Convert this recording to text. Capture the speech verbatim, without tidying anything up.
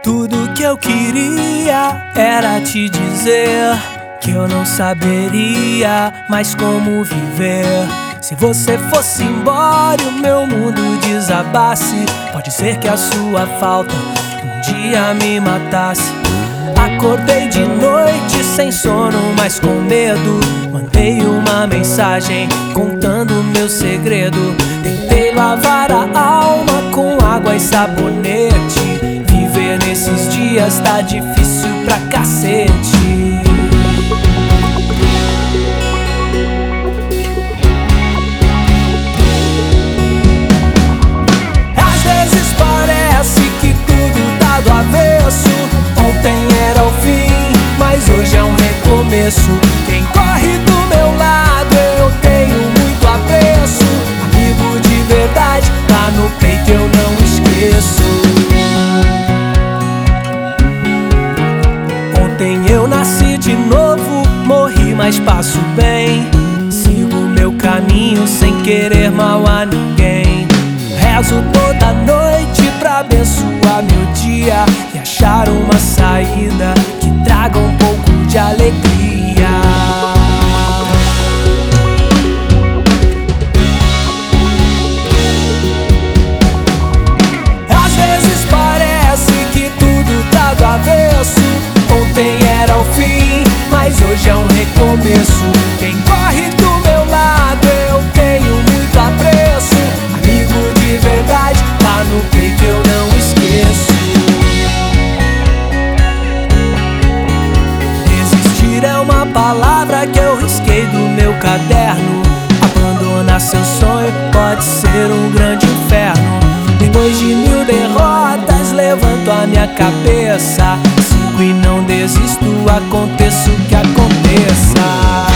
Tudo que eu queria era te dizer que eu não saberia mais como viver. Se você fosse embora e o meu mundo desabasse, pode ser que a sua falta um dia me matasse. Acordei de noite sem sono, mas com medo. Mandei uma mensagem contando meu segredo. Tentei lavar a alma com água e sabonete. Viver nesses dias tá difícil pra cacete. Às vezes parece que tudo tá do avesso. Ontem era o fim, mas hoje é um recomeço. Quem corre do meu lado eu tenho muito apreço. Amigo de verdade, tá no peito, eu não esqueço. Ontem eu nasci de novo, morri, mas passo bem. Sigo meu caminho sem querer mal a ninguém. Rezo toda noite pra abençoar meu dia e achar uma saída que traga um pouco de alegria. Às vezes parece que tudo tá do avesso. Ontem era o fim, mas hoje é um recomeço. Quem corre do meu lado eu tenho muito apreço. Amigo de verdade, tá no peito, eu não esqueço. Desistir é uma palavra que eu risquei do meu caderno. Abandonar seu sonho pode ser um grande inferno. Depois de mil derrotas, levanto a minha cabeça. Sigo e não desisto, aconteça o que aconteça.